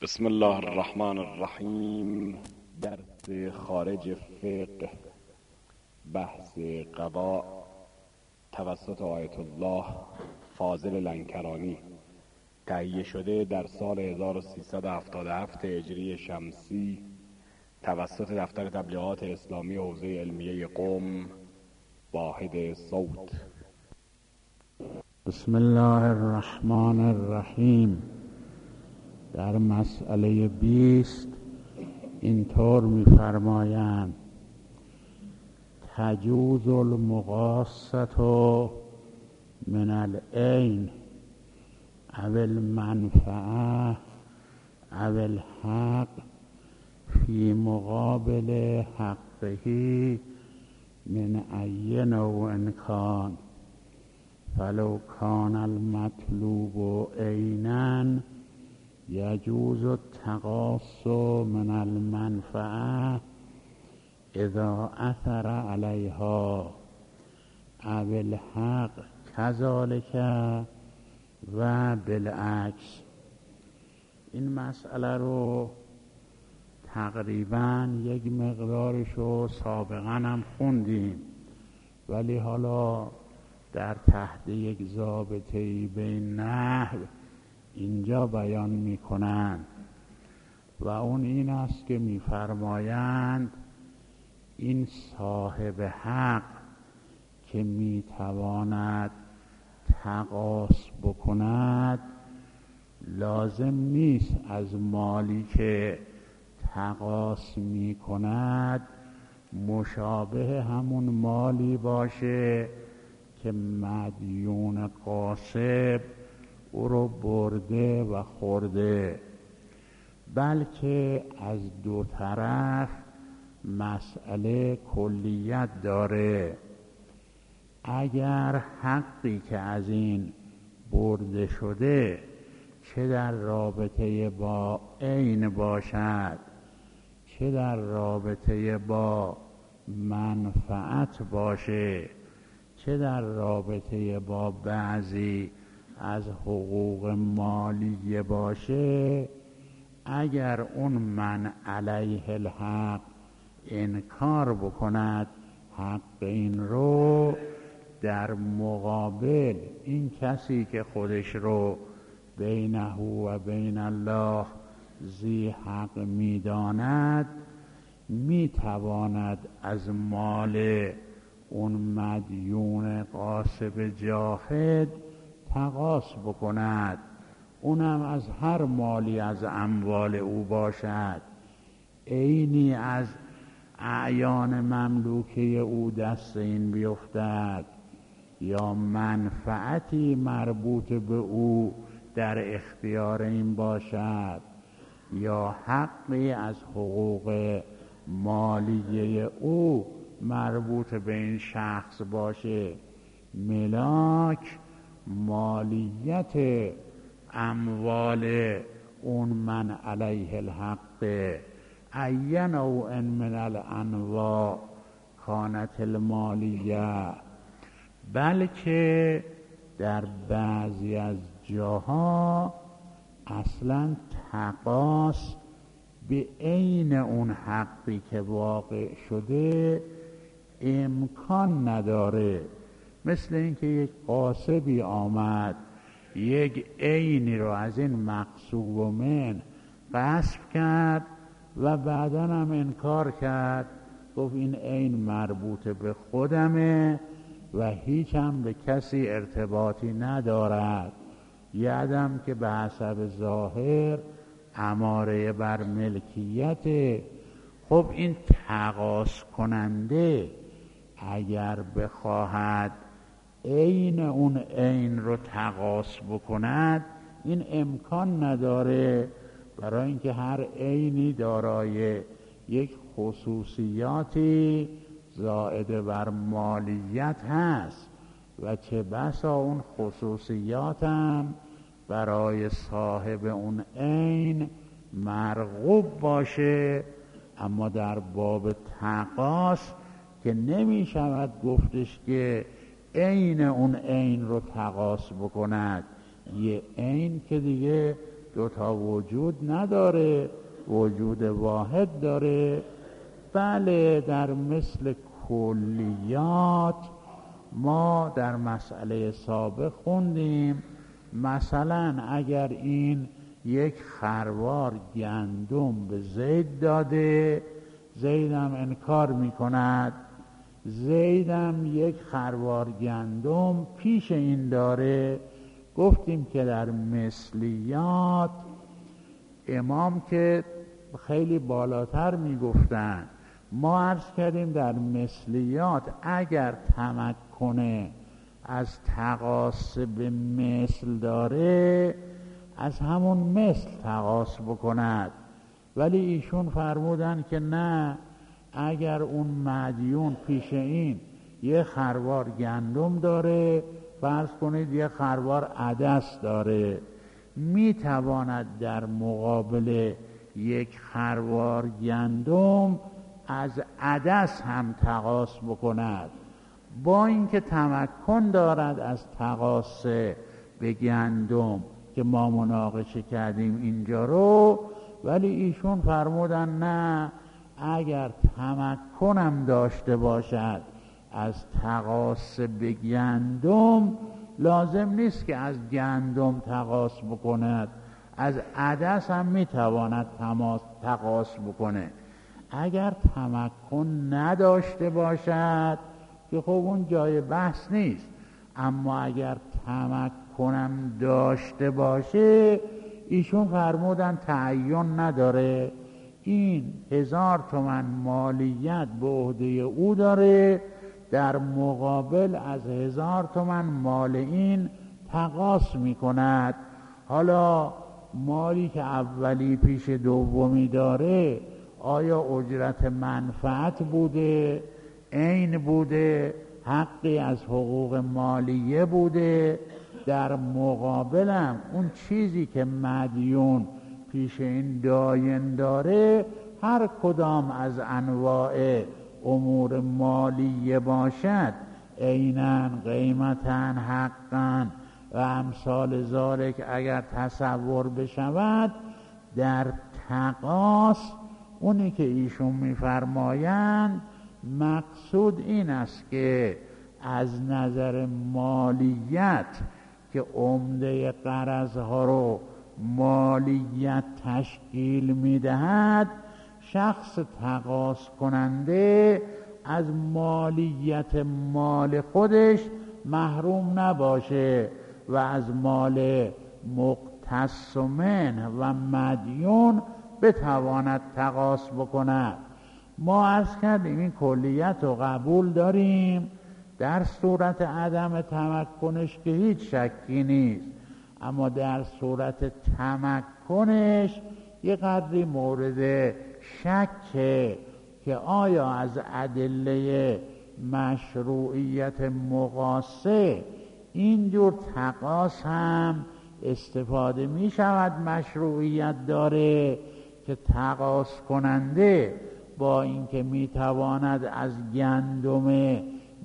بسم الله الرحمن الرحیم. درس خارج فقه، بحث قضا توسط آیت الله فاضل لنکرانی، تهیه شده در سال 1377 هجری شمسی توسط دفتر تبلیغات اسلامی حوزه علمیه قم، واحد صوت. بسم الله الرحمن الرحیم. در مسئله 20 اینطور می‌فرمایند: تجوز المقاصة من العین او المنفعه او الحق فی مقابل حقه من ای نوع کان، فلو کان المطلوب عینا یجوز التقاص من المنفعه اذا اثر علیها او الحق کذالک و بالعکس. این مسئله رو تقریبا یک مقدارش رو سابقا هم خوندیم، ولی حالا در تحت یک ضابطه‌ای به نحو اینجا بیان می‌کنند و اون این است که می‌فرمایند این صاحب حق که می‌تواند تقاص بکند لازم نیست از مالی که تقاص می‌کند مشابه همون مالی باشه که مدیون غاصب او رو برده و خورده، بلکه از دو طرف مسئله کلیت داره. اگر حقی که از این برده شده چه در رابطه با عین باشد چه در رابطه با منفعت باشه چه در رابطه با بعضی از حقوق مالیه باشه، اگر اون من علیه الحق انکار بکند حق این رو، در مقابل این کسی که خودش رو بینه و بین الله ذی حق میداند میتواند از مال اون مدیون غاصب جاحد تقاص بکند، اونم از هر مالی از اموال او باشد، عینی از اعیان مملوکه او دست این بیفتد یا منفعتی مربوط به او در اختیار این باشد یا حقی از حقوق مالیه او مربوط به این شخص باشه. ملاک مالیت اموال اون من علیه الحق ای نوع من الانواع کانت المالیه، بلکه در بعضی از جاها اصلا تقاص به عین اون حقی که واقع شده امکان نداره. مثل اینکه یک غاصبی آمد یک عینی رو از این مغصوب من غصب کرد و بعداً هم انکار کرد، گفت این عین مربوط به خودمه و هیچ هم به کسی ارتباطی ندارد، یادم که به حسب ظاهر اماره بر ملکیت. خب این تقاص کننده اگر بخواهد عین اون عین رو تقاص بکند این امکان نداره، برای اینکه هر عینی دارای یک خصوصیاتی زائد بر مالیت هست و چه بسا اون خصوصیات هم برای صاحب اون عین مرغوب باشه، اما در باب تقاص که نمی شود گفتش که عین اون عین رو تقاص بکند، یه عین که دیگه دوتا وجود نداره، وجود واحد داره. بله، در مثل کلیات ما در مسئله سابق خوندیم، مثلا اگر این یک خروار گندم به زید داده، زیدم انکار می کند، زیدم یک خروار گندم پیش این داره. گفتیم که در مثلیات امام که خیلی بالاتر می گفتن، ما عرض کردیم در مثلیات اگر تمکن از تقاس به مثل داره، از همون مثل تقاس بکند. ولی ایشون فرمودن که نه، اگر اون مدیون پیش این یه خروار گندم داره، فرض کنید یه خروار عدس داره، میتواند در مقابل یک خروار گندم از عدس هم تقاس بکند، با اینکه تمکن دارد از تقاس به گندم که ما مناقشه کردیم اینجا رو. ولی ایشون فرمودن نه، اگر تمکنم داشته باشد از تقاس به گندم، لازم نیست که از گندم تقاس بکند، از عدس هم میتواند تقاس بکنه. اگر تمکن نداشته باشد که خب اون جای بحث نیست، اما اگر تمکنم داشته باشه، ایشون فرمودن تعین نداره، این 1000 تومن مالیت به عهده او داره، در مقابل از 1000 تومن مال این تقاس می کند. حالا مالی که اولی پیش دومی داره، آیا اجرت منفعت بوده، عین بوده، حقی از حقوق مالیه بوده؟ در مقابلم اون چیزی که مدیون پیش این داین داره، هر کدام از انواع امور مالیه باشد، عیناً، قیمتاً، حقاً و امثال ذالک اگر تصور بشود، در تقاس اونی که ایشون میفرمایند مقصود این است که از نظر مالیت که عمده قرضها رو مالیت تشکیل میدهد، شخص تقاس کننده از مالیت مال خودش محروم نباشه و از مال مقتص منه و مدیون بتواند تقاس بکند. ما عرض کردیم این کلیت رو قبول داریم، در صورت عدم تمکنش که هیچ شکی نیست، اما در صورت تمکنش یه قدری مورد شکه که آیا از ادله مشروعیت مقاسه اینجور تقاس هم استفاده می شود، مشروعیت داره که تقاس کننده با اینکه می تواند از گندم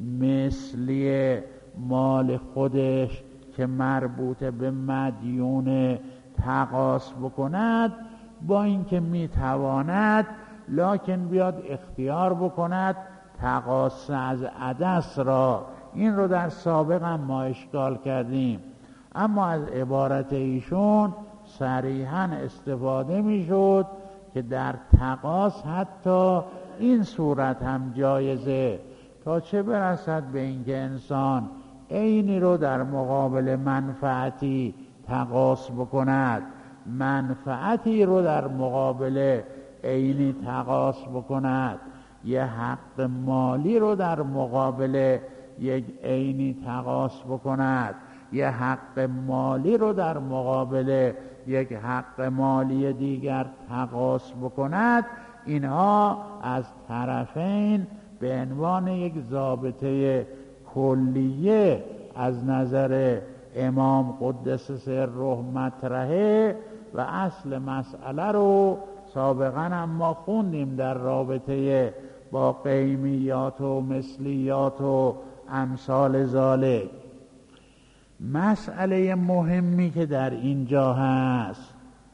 مثلی مال خودش که مربوط به مدیون تقاس بکند، با اینکه می تواند لکن بیاد اختیار بکند تقاس از عدس را. این رو در سابق هم ما اشکال کردیم، اما از عبارت ایشون صریحاً استفاده می شد که در تقاس حتی این صورت هم جایزه، تا چه برسد به اینکه انسان عینی رو در مقابل منفعتی تقاس بکند، منفعتی رو در مقابل عینی تقاس بکند، یه حق مالی رو در مقابل یک عینی تقاس بکند، یه حق مالی رو در مقابل یک حق مالی دیگر تقاس بکند. اینها از طرفین به عنوان یک ضابطه کلیه از نظر امام قدس سره مطرحه و اصل مسئله رو سابقا هم ما خوندیم در رابطه با قیمیات و مثلیات و امثال ذالک. مسئله مهمی که در اینجا هست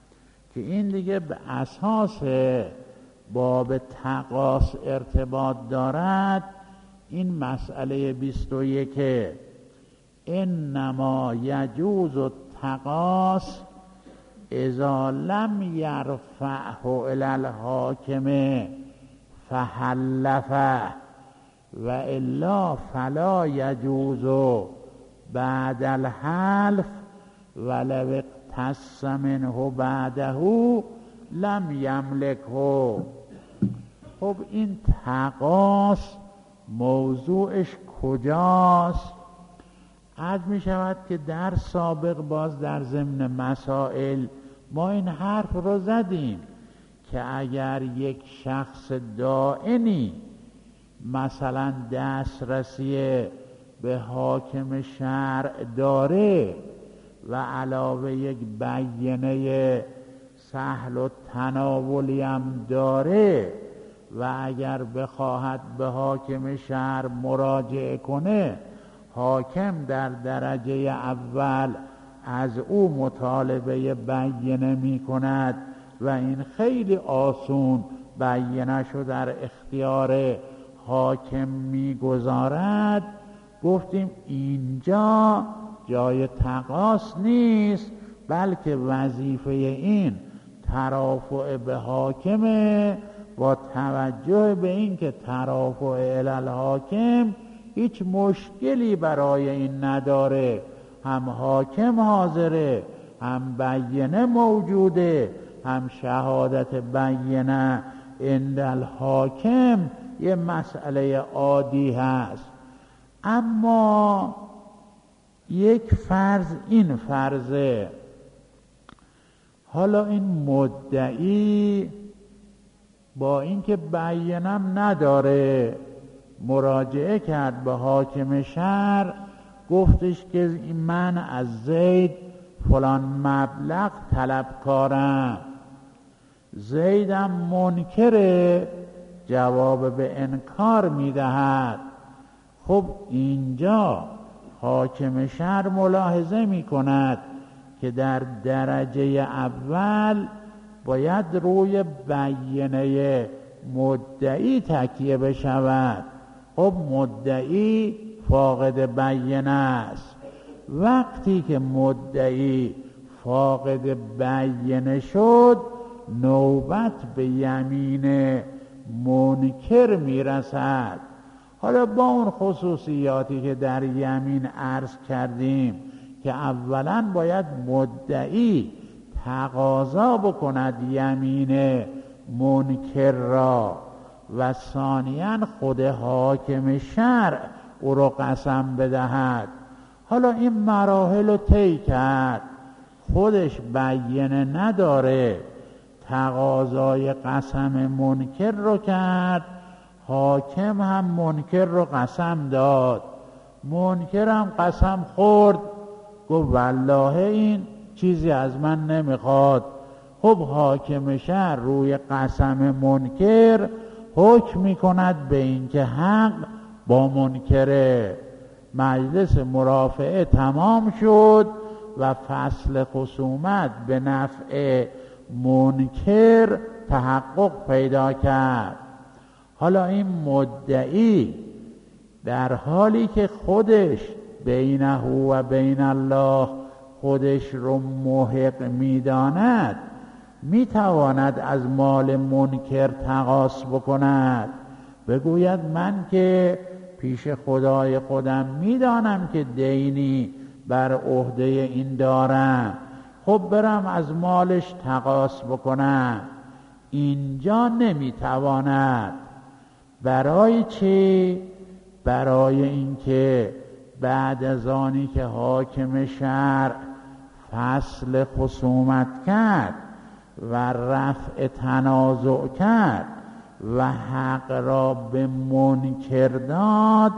که این دیگه به اساس باب تقاص ارتباط دارد. این مسئله 21 انما یجوز التقاص اذا لم یرفعه الی الحاکم فحلفه و الا فلا یجوز بعد الحلف ولو اقتص منه بعده لم یملکه. خب این تقاص موضوعش کجاست؟ عرض می شود که در سابق باز در ضمن مسائل ما این حرف رو زدیم که اگر یک شخص دائنی مثلا دسترسی به حاکم شرع داره و علاوه یک بینه سهل و تناولی هم داره و اگر بخواهد به حاکم شهر مراجعه کنه، حاکم در درجه اول از او مطالبه بینه می کند و این خیلی آسون بینه شو در اختیار حاکم می گذارد. گفتیم اینجا جای تقاص نیست، بلکه وظیفه این ترافع به حاکمه، با توجه به این که ترافع الی الحاکم هیچ مشکلی برای این نداره، هم حاکم حاضره، هم بینه موجوده، هم شهادت بینه عند الحاکم یه مسئله عادی هست. اما یک فرض این فرضه، حالا این مدعی با اینکه بینم نداره مراجعه کرد به حاکم شهر، گفتش که من از زید فلان مبلغ طلبکارم. زیدم منکره، جواب به انکار میدهد. خب اینجا حاکم شهر ملاحظه می کند که در درجه اول باید روی بینه مدعی تکیه بشود. خب مدعی فاقد بینه است. وقتی که مدعی فاقد بینه شد، نوبت به یمین منکر میرسد. حالا با اون خصوصیاتی که در یمین عرض کردیم که اولا باید مدعی تقاضا بکند یمین منکر را و ثانیاً خود حاکم شرع او را قسم بدهد. حالا این مراحل رو طی کرد، خودش بینه نداره، تقاضای قسم منکر رو کرد، حاکم هم منکر رو قسم داد، منکر هم قسم خورد، گفت والله این چیزی از من نمیخواد. خب حاکم شهر روی قسم منکر حکم میکند به اینکه حق با منکره. مجلس مرافعه تمام شد و فصل خصومت به نفع منکر تحقق پیدا کرد. حالا این مدعی در حالی که خودش بینه و بین الله خودش رو محق میداند، میتواند از مال منکر تقاص بکند، بگوید من که پیش خدای خودم میدانم که دینی بر عهده این دارم، خب برم از مالش تقاص بکنم. اینجا نمیتواند. برای چی؟ برای اینکه بعد از آنی که حاکم شرع فصل خصومت کرد و رفع تنازع کرد و حق را به منکر داد،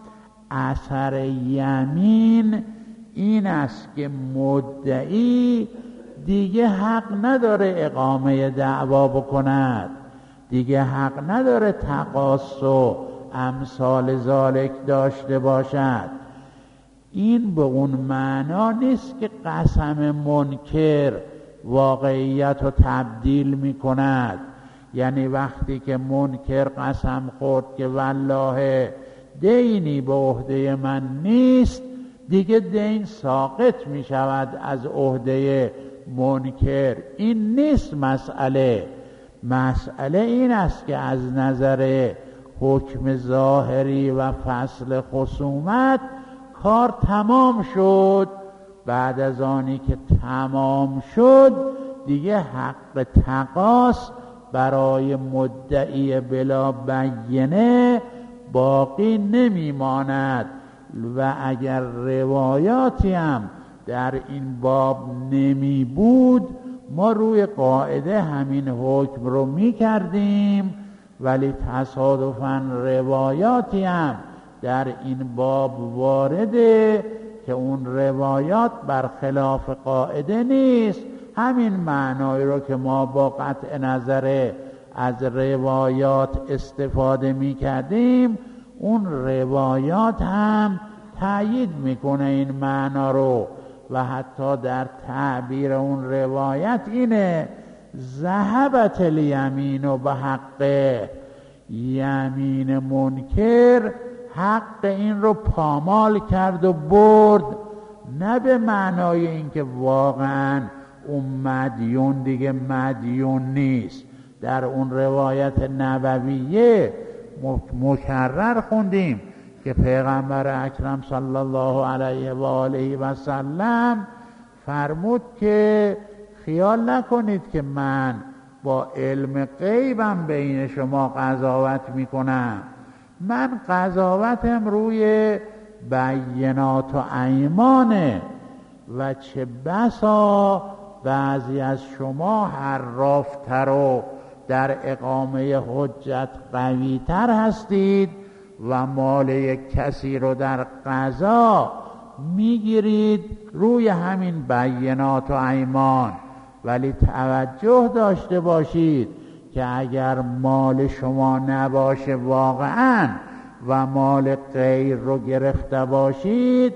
اثر یمین این است که مدعی دیگه حق نداره اقامه دعوا بکند، دیگه حق نداره تقاص و امثال ذالک داشته باشد. این به اون معنا نیست که قسم منکر واقعیت رو تبدیل می کند. یعنی وقتی که منکر قسم خورد که والله دینی به عهده من نیست، دیگه دین ساقط می شود از عهده منکر. این نیست مسئله. مسئله این است که از نظر حکم ظاهری و فصل خصومت کار تمام شد. بعد از آنی که تمام شد دیگه حق تقاص برای مدعی بلا بینه باقی نمیماند. و اگر روایاتی هم در این باب نمی بود ما روی قاعده همین حکم رو می کردیم، ولی تصادفاً روایاتی هم در این باب وارده که اون روایات برخلاف قاعده نیست. همین معنایی رو که ما با قطع نظر از روایات استفاده می کردیم اون روایات هم تأیید میکنه این معنا رو. و حتی در تعبیر اون روایت اینه ذهبت الیمین و به حق، یمین منکر حق این رو پامال کرد و برد، نه به معنای اینکه واقعا اون مدیون دیگه مدیون نیست. در اون روایت نبویه مکرر خوندیم که پیغمبر اکرم صلی الله علیه و آله و سلم فرمود که خیال نکنید که من با علم غیبم بین شما قضاوت میکنم. من قضاوتم روی بینات و ایمانه و چه بسا بعضی از شما حرافتر و در اقامه حجت قوی تر هستید و مال یک کسی رو در قضا میگیرید روی همین بینات و ایمان. ولی توجه داشته باشید که اگر مال شما نباشه واقعا و مال غیر رو گرفته باشید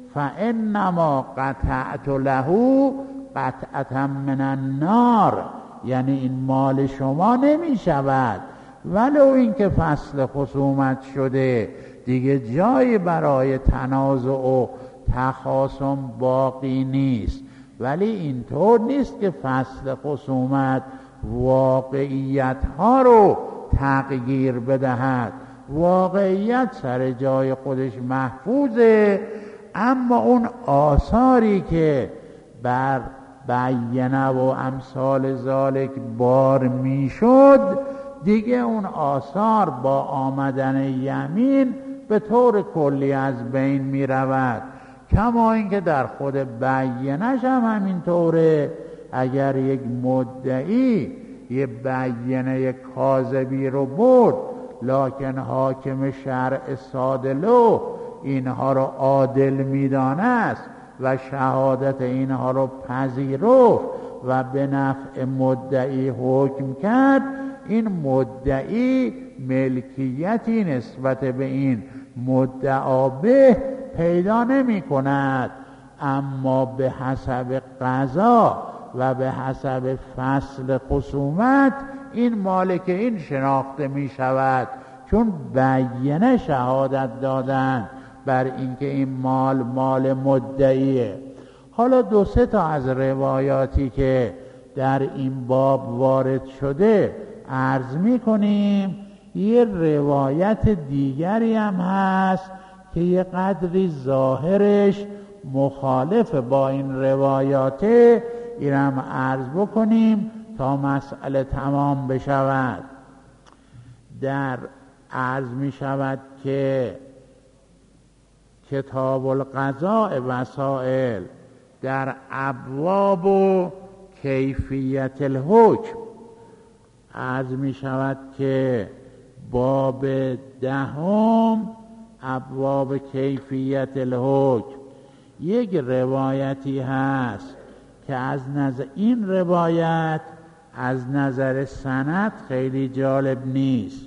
فانما قطعت له قطعة من النار، یعنی این مال شما نمی شود ولو اینکه فصل خصومت شده دیگه جایی برای تنازع و تخاصم باقی نیست. ولی اینطور نیست که فصل خصومت واقعیت ها رو تغییر بدهد. واقعیت سر جای خودش محفوظه، اما اون آثاری که بر بینه و امثال ذالک بار میشد دیگه اون آثار با آمدن یمین به طور کلی از بین می رود. کما اینکه در خود بینش هم همینطوره. اگر یک مدعی یه بینه کاذبی رو برد لکن حاکم شرع صادلو اینها رو عادل میدانست و شهادت اینها رو پذیرفت و به نفع مدعی حکم کرد، این مدعی ملکیتی نسبت به این مدعا به پیدا نمی کند. اما به حسب قضا و به حسب فصل خصومت این مالک این شناخته می شود، چون بینه شهادت دادن بر اینکه این مال مدعیه. حالا 2-3 تا از روایاتی که در این باب وارد شده عرض می کنیم. یه روایت دیگری هم هست که یه قدری ظاهرش مخالف با این روایاته، اینم عرض بکنیم تا مسئله تمام بشود. در عرض می شود که کتاب القضاء وسائل در ابواب و کیفیت الحکم عرض می شود که باب 10 ابواب کیفیت الحکم یک روایتی هست که از نظر این روایت از نظر سند خیلی جالب نیست.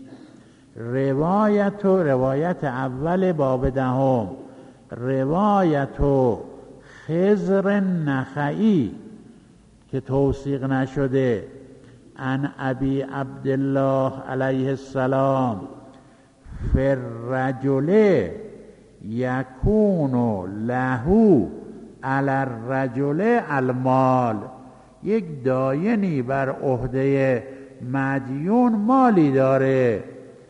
روایت اول باب 10 روایت خضر نخعی که توثیق نشده. عن ابی عبدالله علیه السلام فی الرجل یکون له علی الرجل المال، یک داینی بر عهده مدیون مالی داره،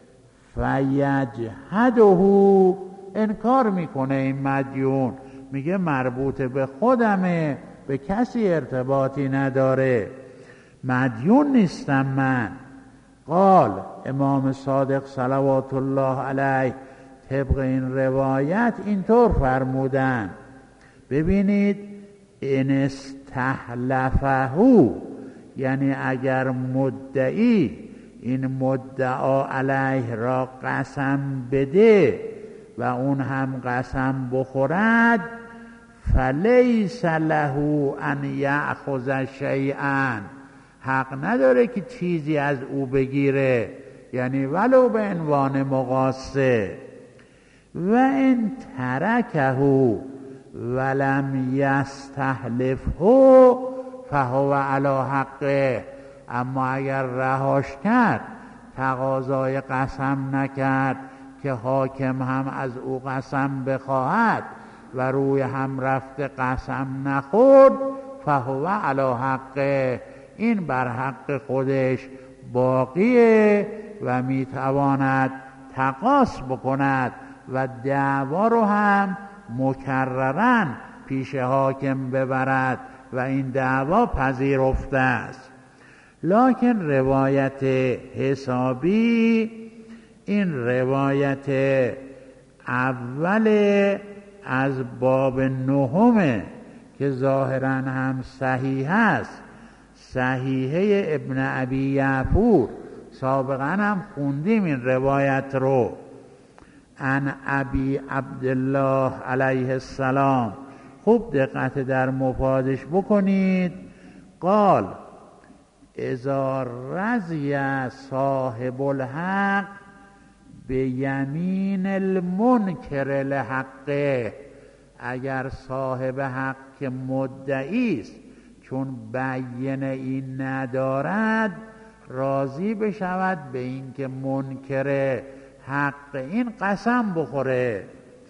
فیجحده، انکار میکنه این مدیون، میگه مربوط به خودمه، به کسی ارتباطی نداره، مدیون نیستم من. قال امام صادق صلوات الله علیه طبق این روایت اینطور فرمودن، ببینید ان استحلفه، یعنی اگر مدعی این مدعا علیه را قسم بده و اون هم قسم بخورد، فلیس له ان یأخذ شیئا، حق نداره که چیزی از او بگیره، یعنی ولو به عنوان مقاصه. و ان ترکه ولم یستحلفه فهو علی حقه، اما اگر رهاش کرد، تقاضای قسم نکرد که حاکم هم از او قسم بخواهد و روی هم رفته قسم نخورد، فهو علی حقه، این بر حق خودش باقیه و میتواند تقاص بکند و دعوا رو هم مکرراً پیش حاکم ببرد و این دعوا پذیرفته است. لکن روایت حسابی، این روایت اول از باب 9 که ظاهراً هم صحیح است، صحیحه ابن ابی یعفور، سابقا هم خوندیم این روایت رو. عن ابی عبدالله علیه السلام، خوب دقت در مفادش بکنید. قال اذا رضی صاحب الحق به یمین المنکر لحقه، اگر صاحب حق که مدعی است چون بیینه این ندارد راضی بشود به این که منکر حق این قسم بخوره،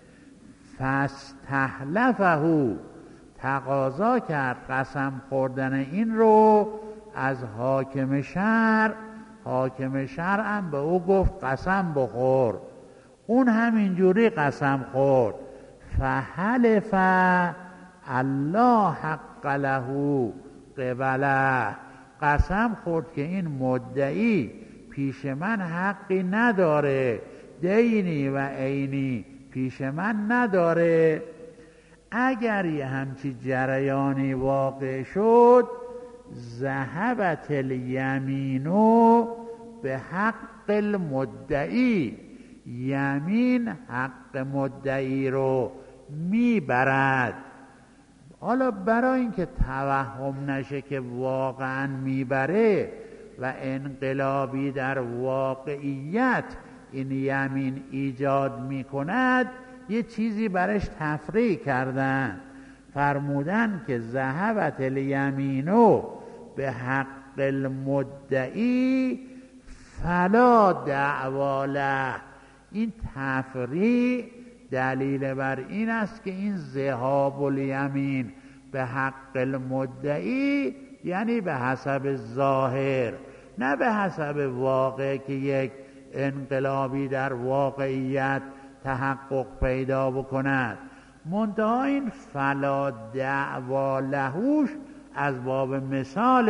فاستحلفه، تقاضا کرد قسم خوردن این رو از حاکم شرع، حاکم شرع هم به او گفت قسم بخور، اون همینجوری قسم خورد، فحلف الله حق له قبله، قسم خورد که این مدعی پیش من حقی نداره، دینی و عینی پیش من نداره. اگر یه همچی جریانی واقع شد، ذهبت الیمینو به حق المدعی، یمین حق مدعی رو میبرد. حالا برای اینکه توهم نشه که واقعا میبره و انقلابی در واقعیت این یمین ایجاد میکند، یه چیزی برش تفریع کردن، فرمودن که ذهبت الیمینو به حق المدعی فلا دعوا له. این تفریع دلیل بر این است که این ذهاب الیمین به حق المدعی یعنی به حسب ظاهر، نه به حسب واقع که یک انقلابی در واقعیت تحقق پیدا بکند. منتها این فلا دعوا لهوش از باب مثال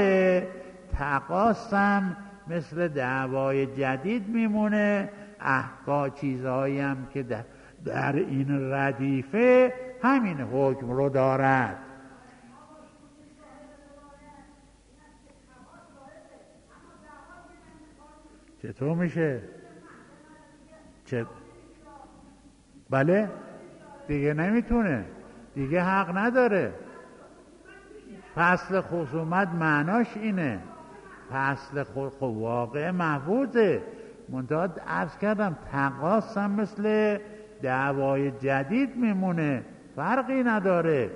تقاسم مثل دعوای جدید میمونه، احکام چیزهایی هم که در این ردیفه همین حکم رو دارد. چطور میشه؟ بله دیگه نمیتونه، دیگه حق نداره. فصل خصومت معناش اینه، فصل واقع محفوظه. منتها عرض کردم تقاص هم مثل دعوای جدید میمونه، فرقی نداره.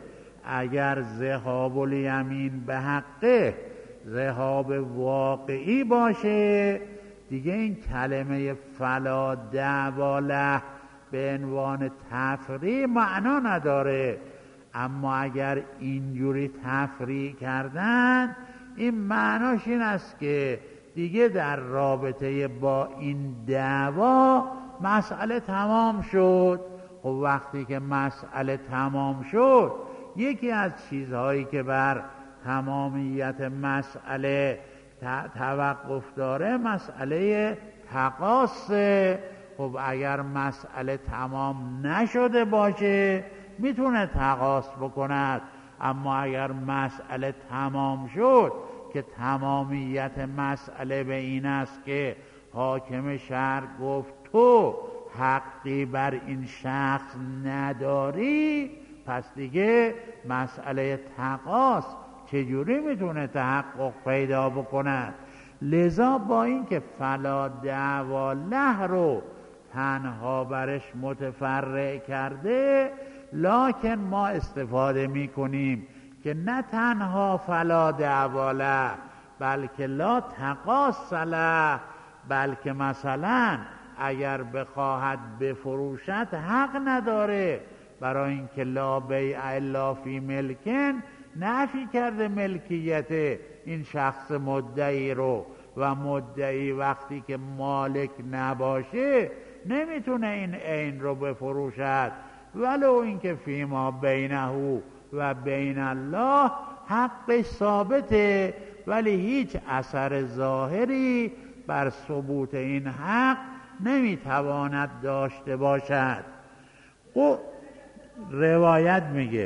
اگر ذهاب الیمین به حقه ذهاب واقعی باشه دیگه این کلمه فلا دعوا له به عنوان تفریع معنا نداره. اما اگر اینجوری تفریع کردن این معناش این است که دیگه در رابطه با این دعوا مسئله تمام شد. خب وقتی که مسئله تمام شد یکی از چیزهایی که بر تمامیت مسئله توقف داره مسئله تقاصه. خب اگر مسئله تمام نشده باشه میتونه تقاص بکند، اما اگر مسئله تمام شد که تمامیت مسئله به این است که حاکم شهر گفت تو حقی بر این شخص نداری، پس دیگه مسئله تقاص چجوری میتونه تحقق پیدا بکند؟ لذا با اینکه فلا دعوا له رو تنها برش متفرع کرده، لکن ما استفاده میکنیم که نه تنها فلا دعوا له بلکه لا تقاص له، بلکه مثلا اگر بخواهد بفروشد حق نداره، برای اینکه لا بیع الا فی ملکن نفی کرده ملکیت این شخص مدعی رو، و مدعی وقتی که مالک نباشه نمیتونه این عین رو بفروشد، ولو اینکه فیما بینه و بین الله حق ثابته، ولی هیچ اثر ظاهری بر ثبوت این حق نمیتواند داشته باشد. او روایت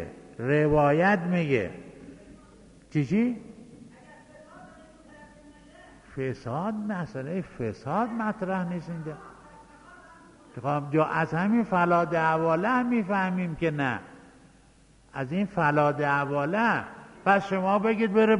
میگه چی؟ فساد، مسئله فساد مطرح نیست اینجا. جا از همین فلا دعوا له میفهمیم که نه، از این فلا دعوا له پس شما بگید بره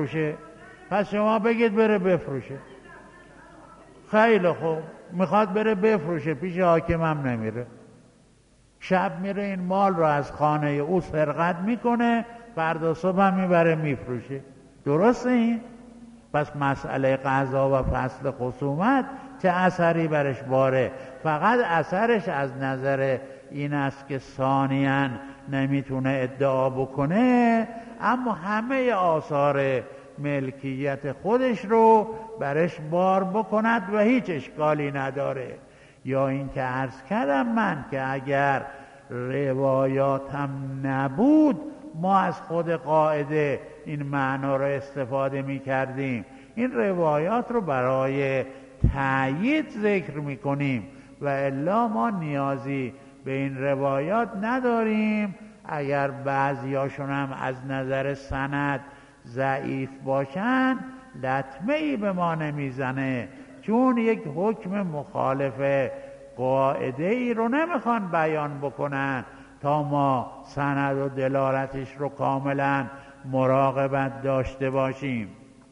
بفروشه، خیلی خوب، میخواد بره بفروشه، پیش حاکمم نمیره، شب میره این مال رو از خانه او سرقت میکنه، فردا صبح هم میبره میفروشه. درسته این؟ پس مسئله قضا و فصل خصومت چه اثری برش باره؟ فقط اثرش از نظر این است که ثانیاً نمیتونه ادعا بکنه، اما همه آثار ملکیت خودش رو برش بار بکند و هیچ اشکالی نداره. یا این که عرض کردم من که اگر روایاتم نبود ما از خود قاعده این معنا رو استفاده می کردیم، این روایات رو برای تأیید ذکر می کنیم و الا ما نیازی به این روایات نداریم. اگر بعضیاشون هم از نظر سند ضعیف باشن لطمه ای به ما نمیزنه، چون یک حکم مخالف قاعده ای رو نمیخوان بیان بکنن تا ما سند و دلالتش رو کاملا مراقبت داشته باشیم.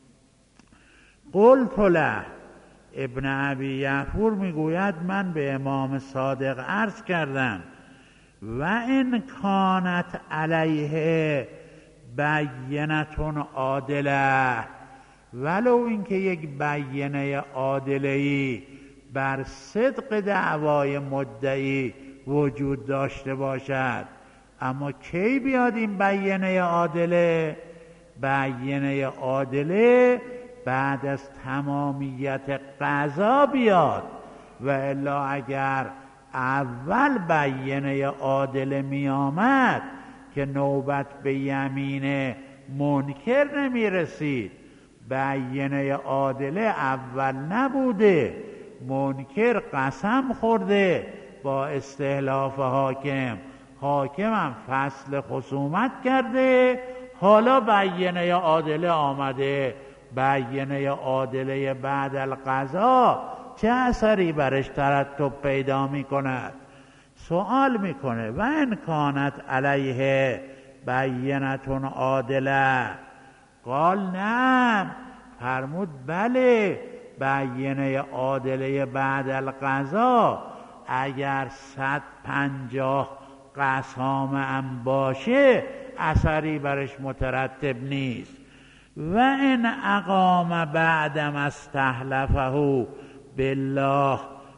قلت له، ابن ابی یعفور میگوید من به امام صادق عرض کردم و ان کانت علیه بینتون عادله، ولو اینکه یک بینه عادله‌ای بر صدق دعوای مدعی وجود داشته باشد. اما کی بیاد این بینه عادله؟ بینه عادله بعد از تمامیت قضا بیاد، و الا اگر اول بینه عادله می آمد که نوبت به یمین منکر نمی رسید. بینه عادله اول نبوده، منکر قسم خورده با استحلاف حاکم، حاکم هم فصل خصومت کرده، حالا بینه عادله آمده. بینه عادله بعد القضا چه اثری برش ترتب پیدا می کند؟ سوال میکنه و ان کانت علیه بینتون عادله، قال نه، فرمود بله، بینه عادله بعد القضا اگر 150 قسام هم باشه اثری برش مترتب نیست. و ان اقام بعدم استحلفه بالله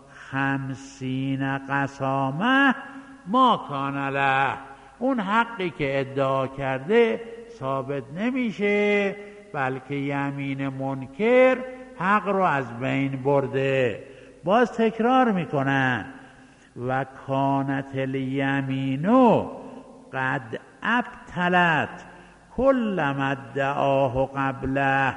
50 قسامه ما کان له، اون حقی که ادعا کرده ثابت نمیشه، بلکه یمین منکر حق رو از بین برده. باز تکرار میکنن و کانت الیمینو قد ابطلت کل ما ادعاه قبله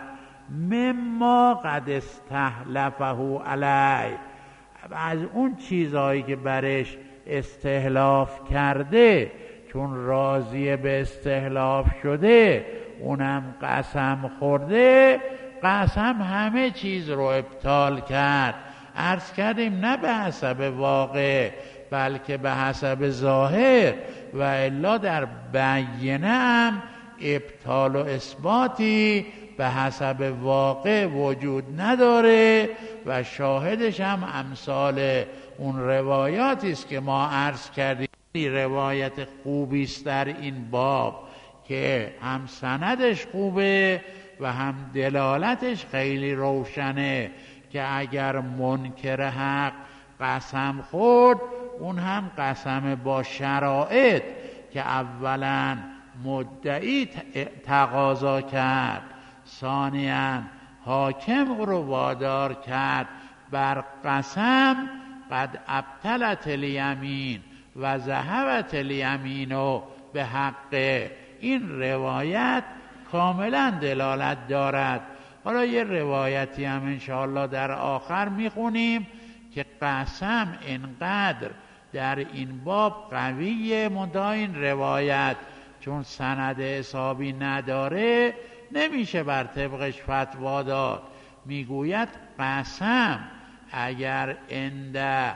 مما قد استحلفه علیه، از اون چیزهایی که برش استحلاف کرده چون راضی به استحلاف شده اونم قسم خورده، قسم همه چیز رو ابطال کرد. عرض کردیم نه به حسب واقع بلکه به حسب ظاهر، و الا در بینه هم ابطال و اثباتی به حسب واقع وجود نداره و شاهدش هم امثال اون روایاتی است که ما عرض کردیم. روایت خوبی است در این باب که هم سندش خوبه و هم دلالتش خیلی روشنه که اگر منکر حق قسم خورد اون هم قسم با شرایط که اولا مدعی تقاضا کرد، ثانیاً حاکم رو وادار کرد بر قسم قد ابطلت الیمین و ذهبت الیمین به حق. این روایت کاملا دلالت دارد. حالا یه روایتی هم انشاءالله در آخر میخونیم که قسم اینقدر در این باب قویه، منتها این روایت چون سند حسابی نداره نمیشه بر طبقش فتوا داد. میگوید قسم اگر عند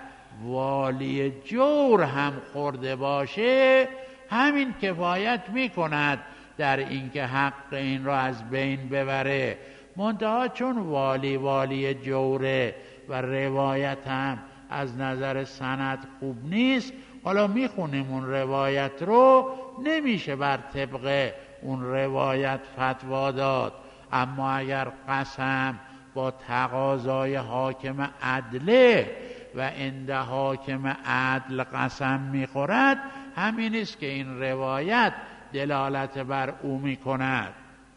والی جور هم خورده باشه همین کفایت میکند در اینکه حق این را از بین ببره، منتها چون والی جوره و روایت هم از نظر سند خوب نیست، حالا میخونیم اون روایت رو، نمیشه بر طبق اون روایت فتوا داد. اما اگر قسم با تقاضای حاکم عدله و عند حاکم عدل قسم میخورد، همین است که این روایت دلالت بر او میکند.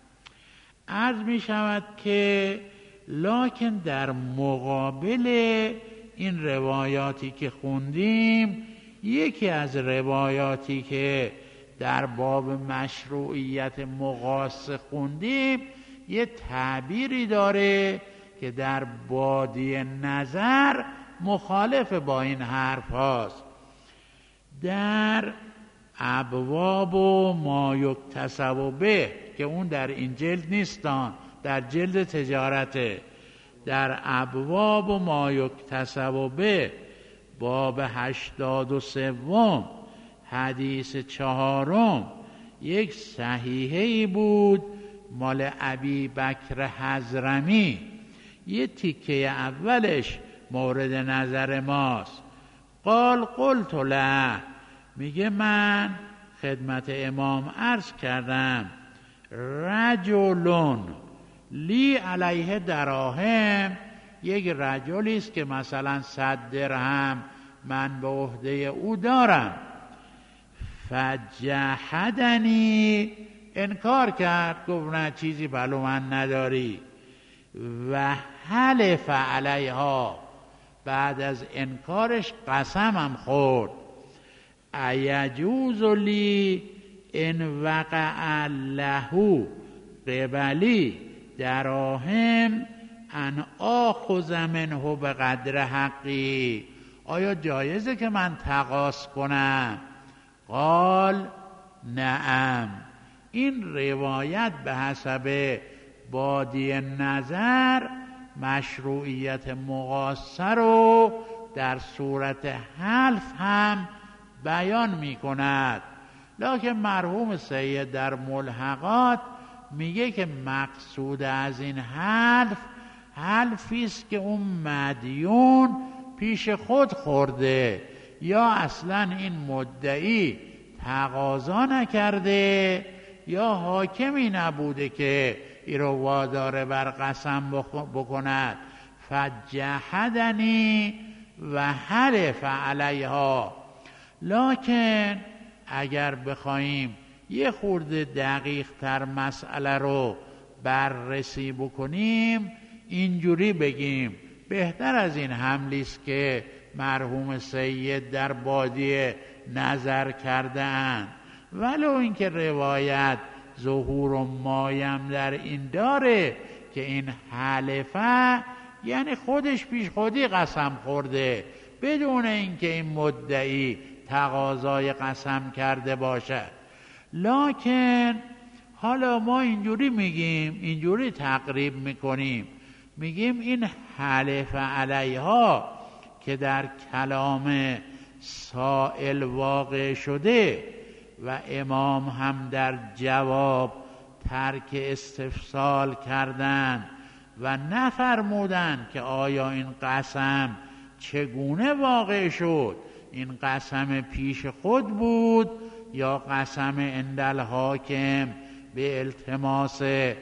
عرض میشود که لکن در مقابل این روایاتی که خوندیم، یکی از روایاتی که در باب مشروعیت مقاصه خوندیم یه تعبیری داره که در بادی نظر مخالف با این حرف هاست. در ابواب و ما یکتسب به، که اون در این جلد نیستان، در جلد تجارته، در ابواب و ما یکتسب به باب 83 حدیث 4 یک صحیحه‌ای بود مال ابی بکر حضرمی. یه تیکه اولش مورد نظر ماست. قلت له، میگه من خدمت امام عرض کردم رجلون لی علیه دراهم، یک رجلی است که مثلا 100 درهم من به عهده او دارم. فجحدنی، انکار کرد، گفت نه چیزی بلو من نداری. و حلف علیها، بعد از انکارش قسمم خورد. ایجوز لی ان وقع له قبلی دراهم ان آخذ منه به قدر حقی، آیا جایزه که من تقاضا کنم؟ قال نعم. این روایت به حسب بادی نظر مشروعیت مقاصه رو در صورت حلف هم بیان می کند، لکن مرحوم سید در ملحقات میگه که مقصود از این حلفی است که اون مدیون پیش خود خورده، یا اصلا این مدعی تقاضا نکرده یا حاکمی نبوده که ای رو واداره بر قسم بکند. فجحدنی و حلف علیها. لکن اگر بخوایم یه خورده دقیق تر مسئله رو بررسی بکنیم، اینجوری بگیم بهتر از این حملی است که مرحوم سید در بادیه نظر کرده‌اند، ولو اینکه روایت ظهور و مایم در این داره که این حلفه یعنی خودش پیش خودی قسم خورده بدون اینکه این مدعی تقاضای قسم کرده باشد. لکن حالا ما اینجوری میگیم، اینجوری تقریب میکنیم، میگیم این حلف علیها که در کلام سائل واقع شده و امام هم در جواب ترک استفسال کردند و نفرمودند که آیا این قسم چگونه واقع شد، این قسم پیش خود بود یا قسم عند الحاکم به التماس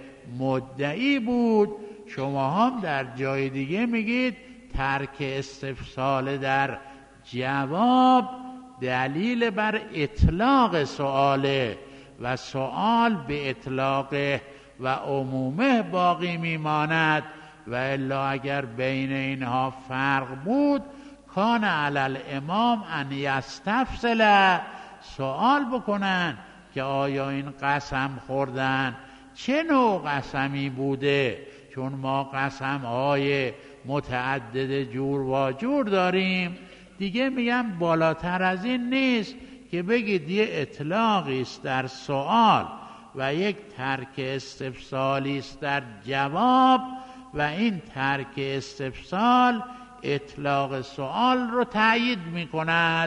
مدعی بود. شما هم در جای دیگه میگید ترک استفسال در جواب دلیل بر اطلاق سؤاله و سؤال به اطلاقه و عمومه باقی میماند، و الا اگر بین اینها فرق بود کان علی الامام ان یستفسل، سؤال بکنن که آیا این قسم خوردن چه نوع قسمی بوده، چون ما قسم های متعدد جور و جور داریم دیگه. میگم بالاتر از این نیست که بگید یه اطلاقی است در سؤال و یک ترک استفسالی است در جواب و این ترک استفسال اطلاق سؤال رو تأیید میکند.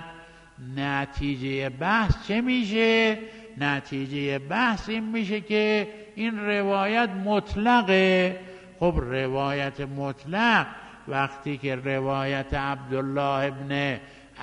نتیجه بحث چه میشه؟ نتیجه بحث این میشه که این روایت مطلقه. خب روایت مطلق وقتی که روایت عبدالله ابن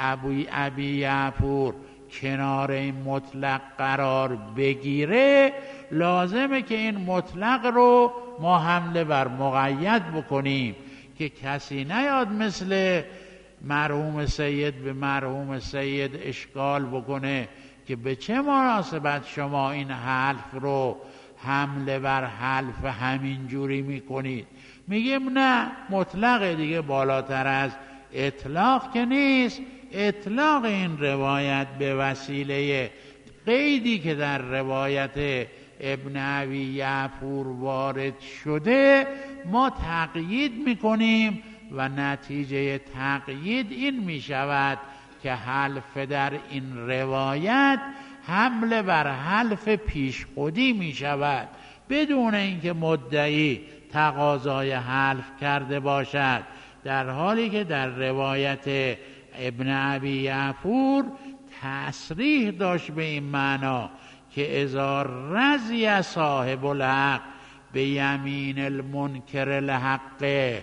ابی یعفور کنار این مطلق قرار بگیره، لازمه که این مطلق رو ما حمله بر مقید بکنیم که کسی نیاد مثل مرحوم سید به مرحوم سید اشکال بکنه که به چه مناسبت شما این حلف رو حمله بر حلف همین جوری میکنید. میگیم نه، مطلق دیگه بالاتر از اطلاق که نیست. اطلاق این روایت به وسیله قیدی که در روایت ابن ابی یعفور وارد شده ما تقیید میکنیم و نتیجه تقیید این میشود که حلف در این روایت حمله بر حلف پیش خودی میشود بدون اینکه مدعی تقاضای حلف کرده باشد، در حالی که در روایت ابن ابی یعفور تصریح داشت به این معنا که اذا رضی صاحب الحق به یمین المنکر الحق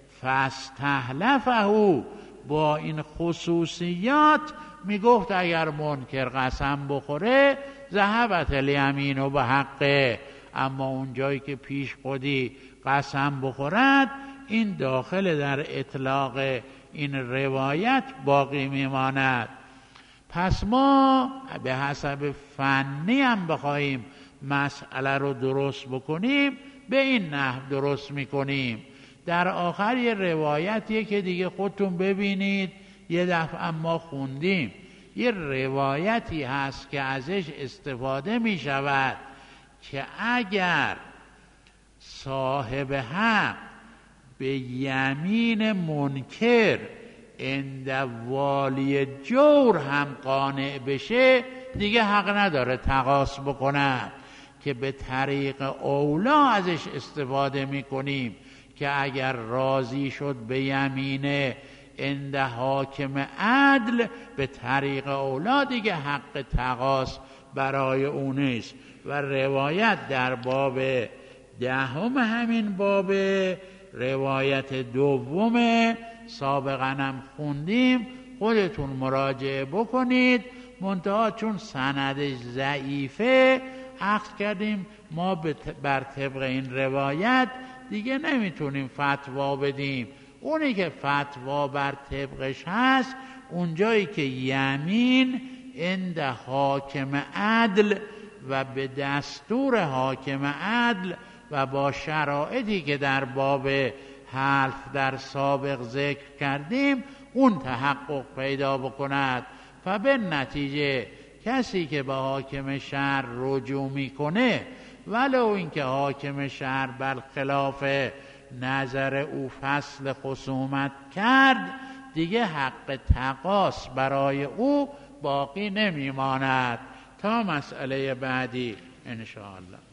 فاستحلفه. با این خصوصیات میگفت اگر منکر قسم بخوره ذهبت الیمین و به حقه، اما اون جایی که پیش خودی قسم بخورد این داخل در اطلاق این روایت باقی میماند. پس ما به حسب فنی هم بخواهیم مسئله رو درست بکنیم به این نحو درست میکنیم. در آخر یه روایتیه که دیگه خودتون ببینید، یه دفعه ما خوندیم، یه روایتی هست که ازش استفاده می شود که اگر صاحب حق به یمین منکر عند والی جور هم قانع بشه دیگه حق نداره تقاص بکنه، که به طریق اولا ازش استفاده می کنیم که اگر راضی شد به یمین عند حاکم عدل به طریق اولا دیگه حق تقاص برای اون نیست. و روایت در باب 10 همین باب روایت دوم سابقا هم خوندیم، خودتون مراجعه بکنید. منتها چون سندش ضعیفه عکس کردیم ما بر طبق این روایت دیگه نمیتونیم فتوا بدیم. اونی که فتوا بر طبقش هست اونجایی که یمین عند حاکم عدل و به دستور حاکم عدل و با شرایطی که در باب حلف در سابق ذکر کردیم اون تحقق پیدا بکند. به نتیجه کسی که به حاکم شهر رجوع میکنه ولو اینکه حاکم شهر برخلاف نظر او فصل خصومت کرد دیگه حق تقاص برای او باقی نمیماند. تا مسئله بعدی انشاءالله.